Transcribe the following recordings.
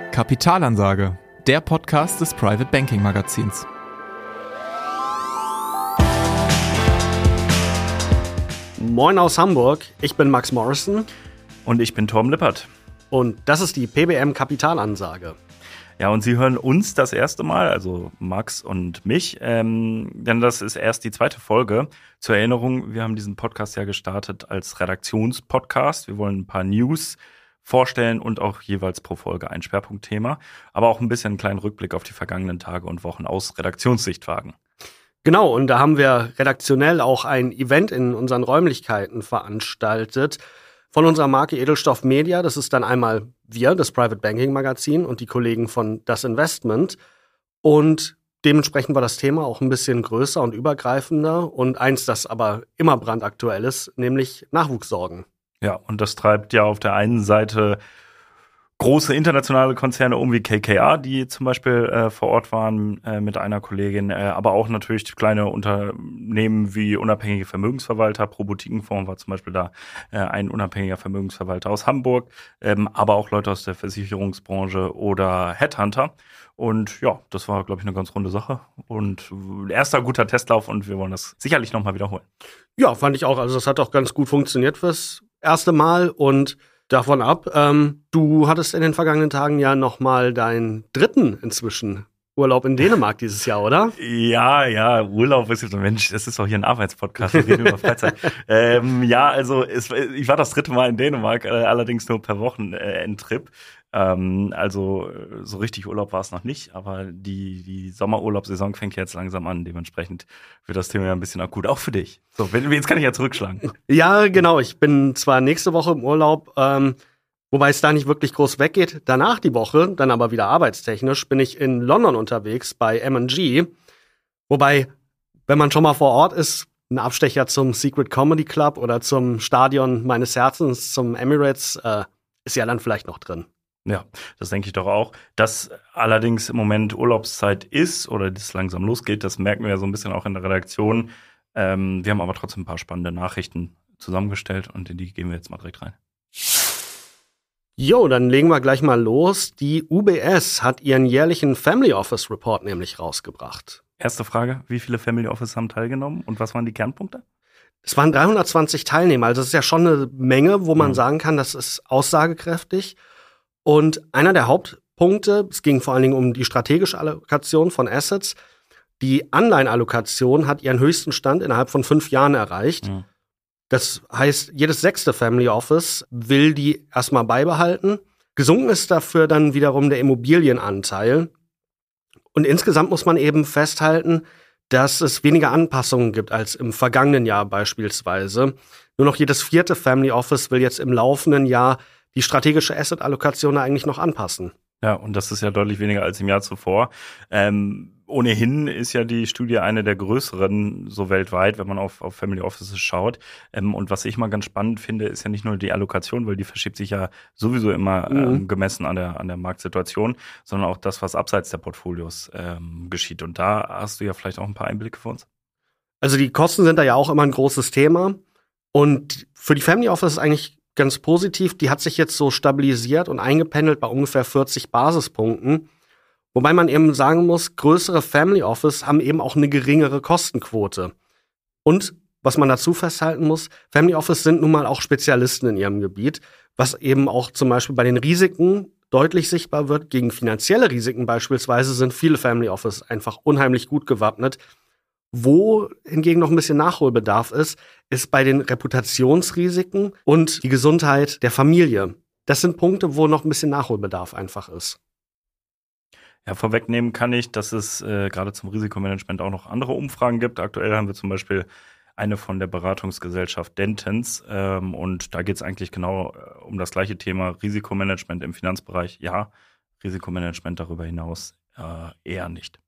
Kapitalansage, der Podcast des Private Banking Magazins. Moin aus Hamburg, ich bin Max Morrison. Und ich bin Torben Lippert. Und das ist die PBM Kapitalansage. Ja, und Sie hören uns das erste Mal, also Max und mich, denn das ist erst die zweite Folge. Zur Erinnerung, wir haben diesen Podcast ja gestartet als Redaktionspodcast. Wir wollen ein paar News vorstellen und auch jeweils pro Folge ein Schwerpunktthema, aber auch ein bisschen einen kleinen Rückblick auf die vergangenen Tage und Wochen aus Redaktionssicht wagen. Genau, und da haben wir redaktionell auch ein Event in unseren Räumlichkeiten veranstaltet von unserer Marke Edelstoff Media. Das ist dann einmal wir, das Private Banking Magazin, und die Kollegen von Das Investment. Und dementsprechend war das Thema auch ein bisschen größer und übergreifender und eins, das aber immer brandaktuell ist, nämlich Nachwuchssorgen. Ja, und das treibt ja auf der einen Seite große internationale Konzerne wie KKR, die zum Beispiel vor Ort waren mit einer Kollegin, aber auch natürlich kleine Unternehmen wie unabhängige Vermögensverwalter. Pro Boutiquenfonds war zum Beispiel da ein unabhängiger Vermögensverwalter aus Hamburg, aber auch Leute aus der Versicherungsbranche oder Headhunter. Und ja, das war, glaube ich, eine ganz runde Sache und erster guter Testlauf und wir wollen das sicherlich nochmal wiederholen. Ja, fand ich auch. Also das hat auch ganz gut funktioniert fürs erste Mal und davon ab, du hattest in den vergangenen Tagen ja nochmal deinen dritten inzwischen Urlaub in Dänemark dieses Jahr, oder? Ja, Urlaub ist jetzt, Mensch, das ist doch hier ein Arbeitspodcast, wir reden über Freizeit. Ich war das dritte Mal in Dänemark, allerdings nur per Wochenendtrip. Also so richtig Urlaub war es noch nicht, aber die Sommerurlaubssaison fängt jetzt langsam an. Dementsprechend wird das Thema ja ein bisschen akut, auch für dich. So, jetzt kann ich ja zurückschlagen. Ja, genau. Ich bin zwar nächste Woche im Urlaub, wobei es da nicht wirklich groß weggeht. Danach die Woche, dann aber wieder arbeitstechnisch, bin ich in London unterwegs bei M&G. Wobei, wenn man schon mal vor Ort ist, ein Abstecher zum Secret Comedy Club oder zum Stadion meines Herzens, zum Emirates, ist ja dann vielleicht noch drin. Ja, das denke ich doch auch. Dass allerdings im Moment Urlaubszeit ist oder das langsam losgeht, das merken wir ja so ein bisschen auch in der Redaktion. Wir haben aber trotzdem ein paar spannende Nachrichten zusammengestellt und in die gehen wir jetzt mal direkt rein. Jo, dann legen wir gleich mal los. Die UBS hat ihren jährlichen Family Office Report nämlich rausgebracht. Erste Frage, wie viele Family Office haben teilgenommen und was waren die Kernpunkte? Es waren 320 Teilnehmer, also das ist ja schon eine Menge, wo man sagen kann, das ist aussagekräftig. Und einer der Hauptpunkte, es ging vor allen Dingen um die strategische Allokation von Assets. Die Anleihenallokation hat ihren höchsten Stand innerhalb von 5 Jahren erreicht. Ja. Das heißt, jedes 6. Family Office will die erstmal beibehalten. Gesunken ist dafür dann wiederum der Immobilienanteil. Und insgesamt muss man eben festhalten, dass es weniger Anpassungen gibt als im vergangenen Jahr beispielsweise. Nur noch jedes 4. Family Office will jetzt im laufenden Jahr die strategische Asset-Allokation eigentlich noch anpassen. Ja, und das ist ja deutlich weniger als im Jahr zuvor. Ohnehin ist ja die Studie eine der größeren so weltweit, wenn man auf Family Offices schaut. Und was ich mal ganz spannend finde, ist ja nicht nur die Allokation, weil die verschiebt sich ja sowieso immer gemessen an der Marktsituation, sondern auch das, was abseits der Portfolios geschieht. Und da hast du ja vielleicht auch ein paar Einblicke für uns. Also die Kosten sind da ja auch immer ein großes Thema. Und für die Family Office ist eigentlich ganz positiv, die hat sich jetzt so stabilisiert und eingependelt bei ungefähr 40 Basispunkten. Wobei man eben sagen muss, größere Family Office haben eben auch eine geringere Kostenquote. Und was man dazu festhalten muss, Family Office sind nun mal auch Spezialisten in ihrem Gebiet, was eben auch zum Beispiel bei den Risiken deutlich sichtbar wird. Gegen finanzielle Risiken beispielsweise sind viele Family Office einfach unheimlich gut gewappnet. Wo hingegen noch ein bisschen Nachholbedarf ist bei den Reputationsrisiken und die Gesundheit der Familie. Das sind Punkte, wo noch ein bisschen Nachholbedarf einfach ist. Ja, vorwegnehmen kann ich, dass es gerade zum Risikomanagement auch noch andere Umfragen gibt. Aktuell haben wir zum Beispiel eine von der Beratungsgesellschaft Dentons und da geht es eigentlich genau um das gleiche Thema Risikomanagement im Finanzbereich. Ja, Risikomanagement darüber hinaus eher nicht.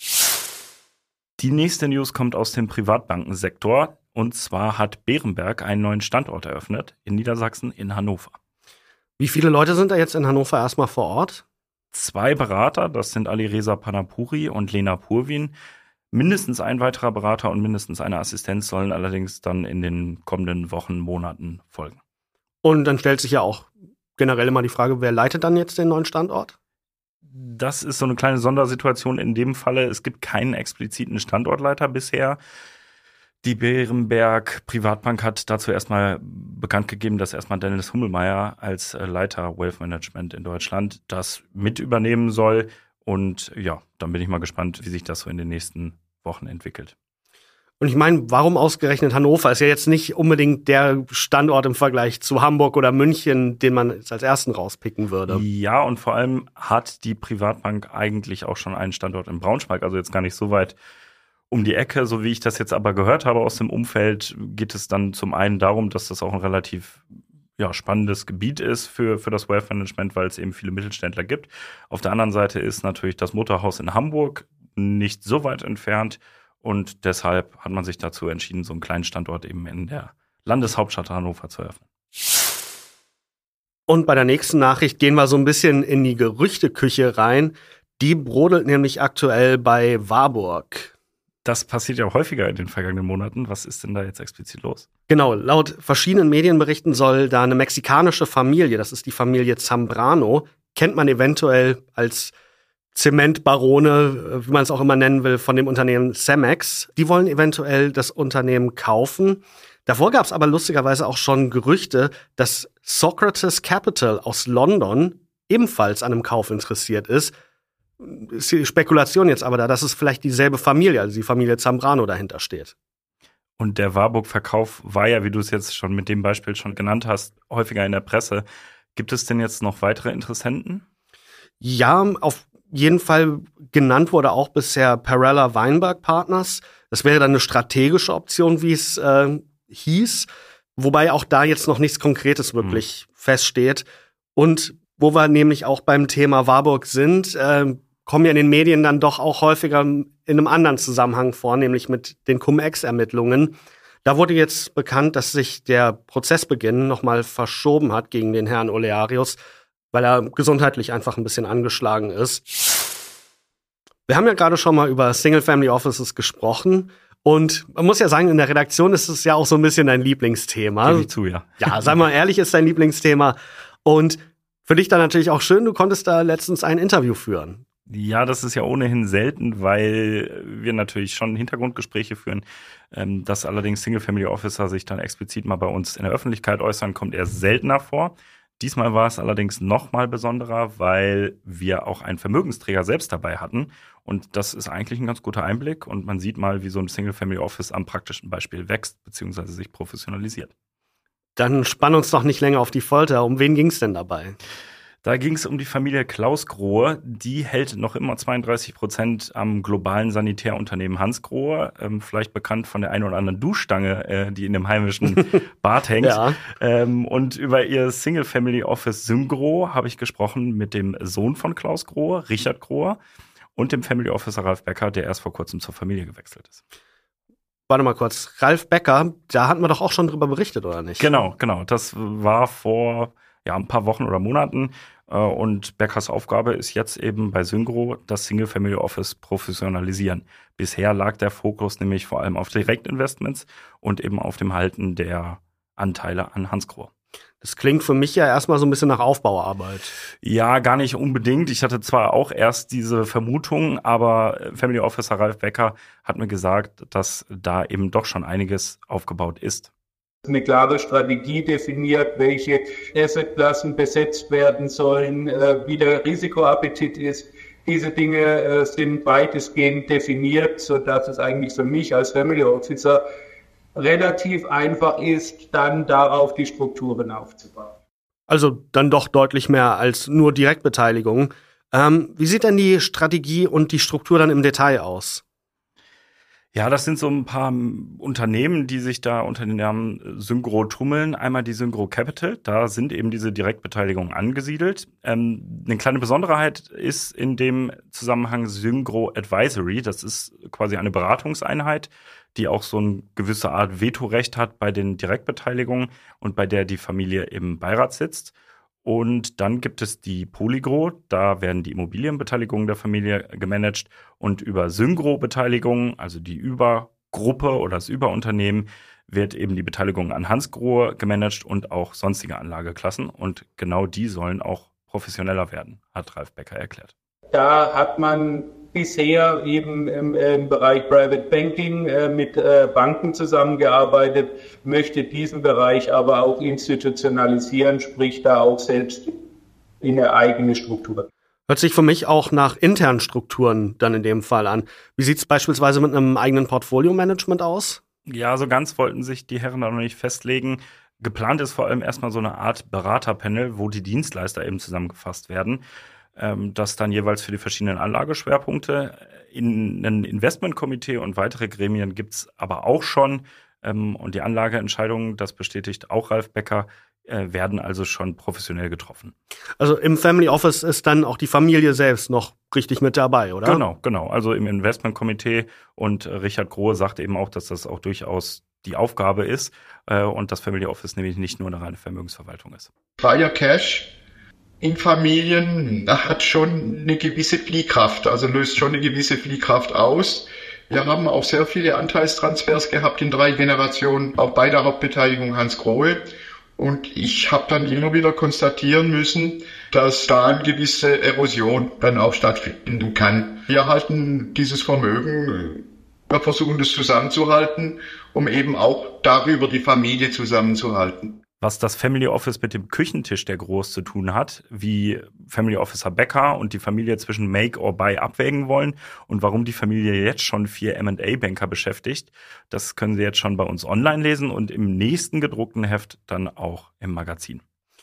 Die nächste News kommt aus dem Privatbankensektor. Und zwar hat Berenberg einen neuen Standort eröffnet in Niedersachsen, in Hannover. Wie viele Leute sind da jetzt in Hannover erstmal vor Ort? 2 Berater, das sind Alireza Panapuri und Lena Purwin. Mindestens ein weiterer Berater und mindestens eine Assistenz sollen allerdings dann in den kommenden Wochen, Monaten folgen. Und dann stellt sich ja auch generell immer die Frage, wer leitet dann jetzt den neuen Standort? Das ist so eine kleine Sondersituation in dem Falle. Es gibt keinen expliziten Standortleiter bisher. Die Berenberg Privatbank hat dazu erstmal bekannt gegeben, dass erstmal Dennis Hummelmeier als Leiter Wealth Management in Deutschland das mit übernehmen soll. Und ja, dann bin ich mal gespannt, wie sich das so in den nächsten Wochen entwickelt. Und ich meine, warum ausgerechnet Hannover? Ist ja jetzt nicht unbedingt der Standort im Vergleich zu Hamburg oder München, den man jetzt als ersten rauspicken würde. Ja, und vor allem hat die Privatbank eigentlich auch schon einen Standort in Braunschweig, also jetzt gar nicht so weit um die Ecke. So wie ich das jetzt aber gehört habe aus dem Umfeld, geht es dann zum einen darum, dass das auch ein relativ spannendes Gebiet ist für das Wealth Management, weil es eben viele Mittelständler gibt. Auf der anderen Seite ist natürlich das Mutterhaus in Hamburg nicht so weit entfernt. Und deshalb hat man sich dazu entschieden, so einen kleinen Standort eben in der Landeshauptstadt Hannover zu eröffnen. Und bei der nächsten Nachricht gehen wir so ein bisschen in die Gerüchteküche rein. Die brodelt nämlich aktuell bei Warburg. Das passiert ja häufiger in den vergangenen Monaten. Was ist denn da jetzt explizit los? Genau, laut verschiedenen Medienberichten soll da eine mexikanische Familie, das ist die Familie Zambrano, kennt man eventuell als Zementbarone, wie man es auch immer nennen will, von dem Unternehmen Cemex. Die wollen eventuell das Unternehmen kaufen. Davor gab es aber lustigerweise auch schon Gerüchte, dass Socrates Capital aus London ebenfalls an einem Kauf interessiert ist. Ist die Spekulation jetzt aber da, dass es vielleicht dieselbe Familie, also die Familie Zambrano dahinter steht. Und der Warburg-Verkauf war ja, wie du es jetzt schon mit dem Beispiel schon genannt hast, häufiger in der Presse. Gibt es denn jetzt noch weitere Interessenten? Ja, auf jeden Fall genannt wurde auch bisher Perella Weinberg Partners. Das wäre dann eine strategische Option, wie es hieß. Wobei auch da jetzt noch nichts Konkretes wirklich feststeht. Und wo wir nämlich auch beim Thema Warburg sind, kommen ja in den Medien dann doch auch häufiger in einem anderen Zusammenhang vor, nämlich mit den Cum-Ex-Ermittlungen. Da wurde jetzt bekannt, dass sich der Prozessbeginn nochmal verschoben hat gegen den Herrn Olearius, weil er gesundheitlich einfach ein bisschen angeschlagen ist. Wir haben ja gerade schon mal über Single-Family Offices gesprochen. Und man muss ja sagen, in der Redaktion ist es ja auch so ein bisschen dein Lieblingsthema. Gebe ich zu, ja. Ja, sei mal ehrlich, ist dein Lieblingsthema. Und für dich dann natürlich auch schön, du konntest da letztens ein Interview führen. Ja, das ist ja ohnehin selten, weil wir natürlich schon Hintergrundgespräche führen. Dass allerdings Single-Family Officer sich dann explizit mal bei uns in der Öffentlichkeit äußern, kommt eher seltener vor. Diesmal war es allerdings noch mal besonderer, weil wir auch einen Vermögensträger selbst dabei hatten. Und das ist eigentlich ein ganz guter Einblick. Und man sieht mal, wie so ein Single-Family Office am praktischen Beispiel wächst bzw. sich professionalisiert. Dann spann uns doch nicht länger auf die Folter. Um wen ging es denn dabei? Da ging es um die Familie Klaus-Grohe. Die hält noch immer 32% am globalen Sanitärunternehmen Hansgrohe. Vielleicht bekannt von der einen oder anderen Duschstange, die in dem heimischen Bad hängt. Ja. Und über ihr Single-Family-Office Syngro habe ich gesprochen mit dem Sohn von Klaus Grohe, Richard Grohe, und dem Family Officer Ralf Becker, der erst vor kurzem zur Familie gewechselt ist. Warte mal kurz, Ralf Becker, da hatten wir doch auch schon drüber berichtet, oder nicht? Genau. Das war vor ein paar Wochen oder Monaten. Und Beckers Aufgabe ist jetzt eben bei Syngro das Single-Family Office professionalisieren. Bisher lag der Fokus nämlich vor allem auf Direktinvestments und eben auf dem Halten der Anteile an Hansgrohe. Das klingt für mich ja erstmal so ein bisschen nach Aufbauarbeit. Ja, gar nicht unbedingt. Ich hatte zwar auch erst diese Vermutung, aber Family Officer Ralf Becker hat mir gesagt, dass da eben doch schon einiges aufgebaut ist. Eine klare Strategie definiert, welche Assetklassen besetzt werden sollen, wie der Risikoappetit ist. Diese Dinge sind weitestgehend definiert, sodass es eigentlich für mich als Family Officer relativ einfach ist, dann darauf die Strukturen aufzubauen. Also dann doch deutlich mehr als nur Direktbeteiligung. Wie sieht denn die Strategie und die Struktur dann im Detail aus? Ja, das sind so ein paar Unternehmen, die sich da unter dem Namen Syngro tummeln. Einmal die Syngro Capital, da sind eben diese Direktbeteiligungen angesiedelt. Eine kleine Besonderheit ist in dem Zusammenhang Syngro Advisory. Das ist quasi eine Beratungseinheit, die auch so eine gewisse Art Vetorecht hat bei den Direktbeteiligungen und bei der die Familie im Beirat sitzt. Und dann gibt es die Polygro, da werden die Immobilienbeteiligungen der Familie gemanagt und über Syngro-Beteiligungen, also die Übergruppe oder das Überunternehmen, wird eben die Beteiligung an Hansgrohe gemanagt und auch sonstige Anlageklassen. Und genau die sollen auch professioneller werden, hat Ralf Becker erklärt. Da hat man bisher eben im Bereich Private Banking mit Banken zusammengearbeitet, möchte diesen Bereich aber auch institutionalisieren, sprich da auch selbst in eine eigene Struktur. Hört sich für mich auch nach internen Strukturen dann in dem Fall an. Wie sieht es beispielsweise mit einem eigenen Portfolio-Management aus? Ja, so ganz wollten sich die Herren da noch nicht festlegen. Geplant ist vor allem erstmal so eine Art Beraterpanel, wo die Dienstleister eben zusammengefasst werden. Das dann jeweils für die verschiedenen Anlageschwerpunkte. In ein Investmentkomitee und weitere Gremien gibt's aber auch schon. Und die Anlageentscheidungen, das bestätigt auch Ralf Becker, werden also schon professionell getroffen. Also im Family Office ist dann auch die Familie selbst noch richtig mit dabei, oder? Genau. Also im Investmentkomitee. Und Richard Grohe sagt eben auch, dass das auch durchaus die Aufgabe ist und das Family Office nämlich nicht nur eine reine Vermögensverwaltung ist. Fire Cash in Familien hat schon eine gewisse Fliehkraft, also löst schon eine gewisse Fliehkraft aus. Wir haben auch sehr viele Anteilstransfers gehabt in 3 Generationen, auch bei der Hauptbeteiligung Hans Grohe. Und ich habe dann immer wieder konstatieren müssen, dass da eine gewisse Erosion dann auch stattfinden kann. Wir halten dieses Vermögen, wir versuchen das zusammenzuhalten, um eben auch darüber die Familie zusammenzuhalten. Was das Family Office mit dem Küchentisch der Groß zu tun hat, wie Family Officer Becker und die Familie zwischen Make or Buy abwägen wollen und warum die Familie jetzt schon 4 M&A-Banker beschäftigt, das können Sie jetzt schon bei uns online lesen und im nächsten gedruckten Heft dann auch im Magazin.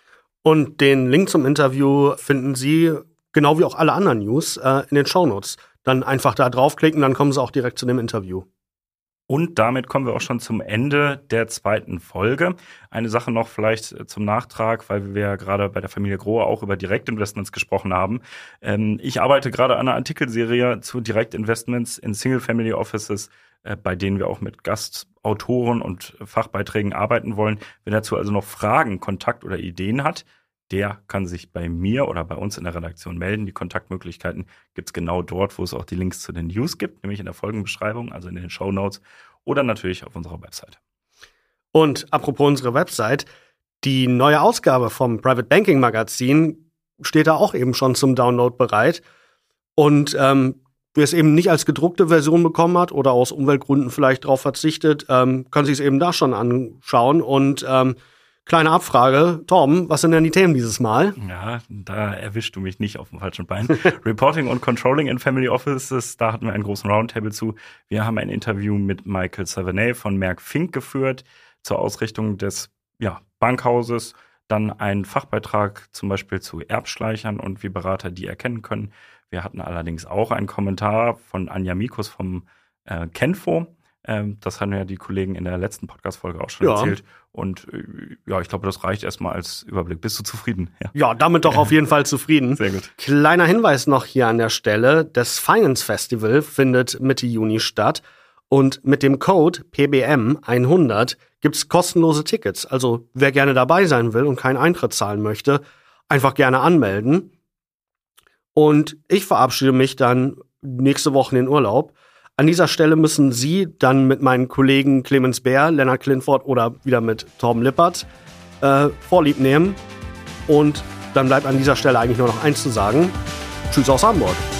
Und den Link zum Interview finden Sie, genau wie auch alle anderen News, in den Shownotes. Dann einfach da draufklicken, dann kommen Sie auch direkt zu dem Interview. Und damit kommen wir auch schon zum Ende der 2. Folge. Eine Sache noch vielleicht zum Nachtrag, weil wir gerade bei der Familie Grohe auch über Direktinvestments gesprochen haben. Ich arbeite gerade an einer Artikelserie zu Direktinvestments in Single-Family Offices, bei denen wir auch mit Gastautoren und Fachbeiträgen arbeiten wollen. Wer dazu also noch Fragen, Kontakt oder Ideen hat, der kann sich bei mir oder bei uns in der Redaktion melden. Die Kontaktmöglichkeiten gibt's genau dort, wo es auch die Links zu den News gibt, nämlich in der Folgenbeschreibung, also in den Shownotes oder natürlich auf unserer Website. Und apropos unsere Website, die neue Ausgabe vom Private Banking Magazin steht da auch eben schon zum Download bereit. Und wer es eben nicht als gedruckte Version bekommen hat oder aus Umweltgründen vielleicht darauf verzichtet, kann sich es eben da schon anschauen. Und kleine Abfrage, Torben, was sind denn die Themen dieses Mal? Ja, da erwischst du mich nicht auf dem falschen Bein. Reporting und Controlling in Family Offices, da hatten wir einen großen Roundtable zu. Wir haben ein Interview mit Michael Savenay von Merck Fink geführt zur Ausrichtung des Bankhauses. Dann einen Fachbeitrag zum Beispiel zu Erbschleichern und wie Berater die erkennen können. Wir hatten allerdings auch einen Kommentar von Anja Mikus vom Kenfo. Das haben ja die Kollegen in der letzten Podcast-Folge auch schon erzählt. Und ich glaube, das reicht erstmal als Überblick. Bist du zufrieden? Ja, damit doch auf jeden Fall zufrieden. Sehr gut. Kleiner Hinweis noch hier an der Stelle. Das Finance Festival findet Mitte Juni statt. Und mit dem Code PBM100 gibt's kostenlose Tickets. Also wer gerne dabei sein will und keinen Eintritt zahlen möchte, einfach gerne anmelden. Und ich verabschiede mich dann nächste Woche in den Urlaub. An dieser Stelle müssen Sie dann mit meinen Kollegen Clemens Bär, Lennart Klinfort oder wieder mit Torben Lippert Vorlieb nehmen. Und dann bleibt an dieser Stelle eigentlich nur noch eins zu sagen. Tschüss aus Hamburg.